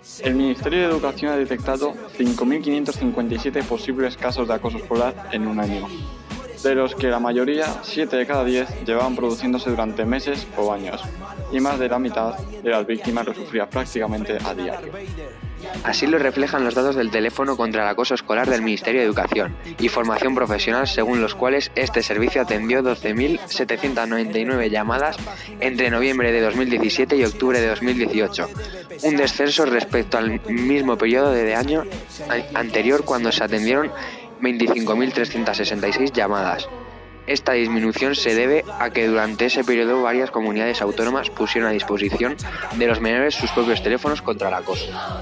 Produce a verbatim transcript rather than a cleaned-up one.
El Ministerio de Educación ha detectado cinco mil quinientos cincuenta y siete posibles casos de acoso escolar en un año, de los que la mayoría, siete de cada diez, llevaban produciéndose durante meses o años, y más de la mitad de las víctimas lo sufrían prácticamente a diario. Así lo reflejan los datos del teléfono contra el acoso escolar del Ministerio de Educación y Formación Profesional, según los cuales este servicio atendió doce mil setecientas noventa y nueve llamadas entre noviembre de dos mil diecisiete y octubre de dos mil dieciocho, un descenso respecto al mismo periodo de año anterior, cuando se atendieron veinticinco mil trescientas sesenta y seis llamadas. Esta disminución se debe a que durante ese periodo varias comunidades autónomas pusieron a disposición de los menores sus propios teléfonos contra el acoso.